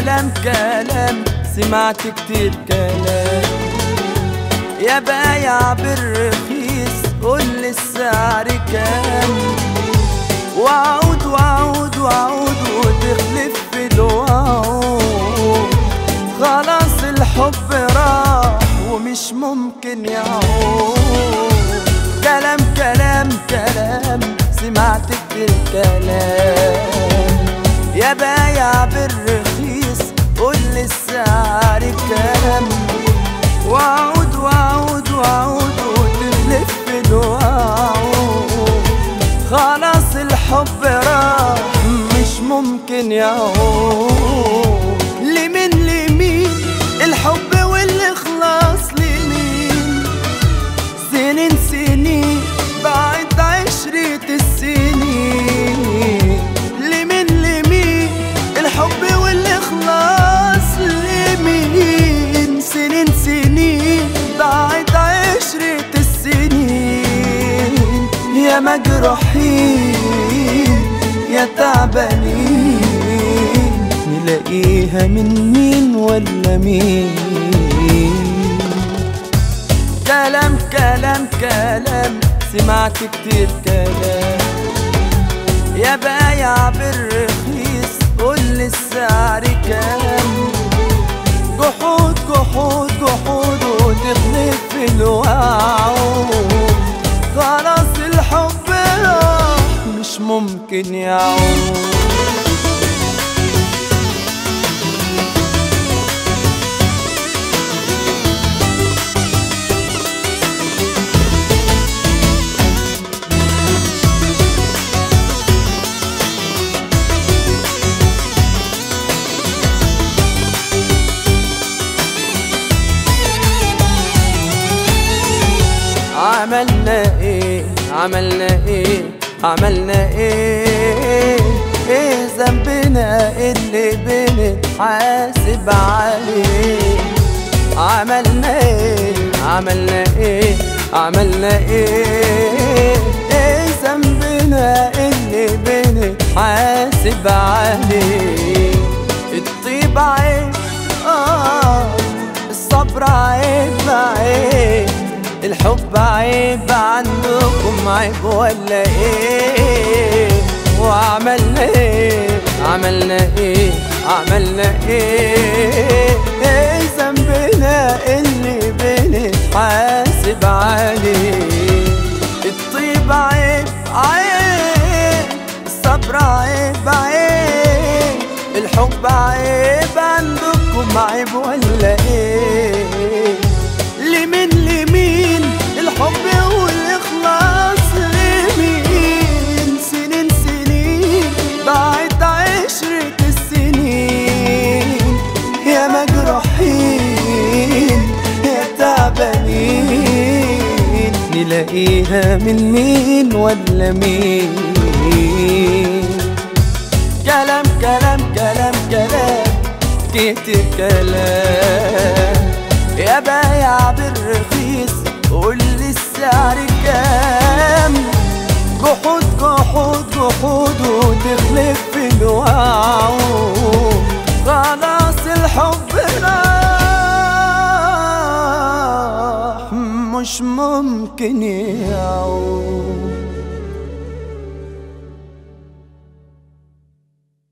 كلام سمعت كتير كلام. يا بايع بالرخيص قول السعر كام، وعود وعود وعود وتخلف في الوعود. خلاص الحب راح ومش ممكن يعود. كلام سمعت كتير كلام. يا بايع بالرخيص قول السعر كام، وعود وعود وعود وتخلف في الوعود. خلاص الحب راح مش ممكن يعود. لمين الحب والإخلاص لمين؟ سنين بعد عشرة السنين. لمين الحب والإخلاص لمين؟ سنين بعد عشرة السنين. يا مجروحين يا تعبانين، نلاقيها من مين ولا مين؟ كلام سمعت كتير كلام. يا بايع بالرخيص قول السعر كام، جحود وتخلف في الوعود. خلاص الحب راح مش ممكن يعود. عملنا ايه ذنبنا اللي بنتحاسب عليه؟ عملنا ايه ذنبنا اللي بنتحاسب عليه؟ الطيب عيب الصبر عيب، الحب عيب عندكم عيب ولا ايه؟ وعملنا ايه ذنبنا اللي بنتحاسب عليه؟ الطيب عيب الصبر عيب، الحب عيب عندكم عيب ولا ايه؟ لمين الحب والإخلاص لمين؟ سنين بعد عشرة السنين. يا مجروحين يا تعبانين، نلاقيها من مين ولا مين؟ كلام كتير كلام. يا بايع بالرخيص قول السعر كام، جحود وتخلف في الوعود. خلاص الحب راح مش ممكن يعود.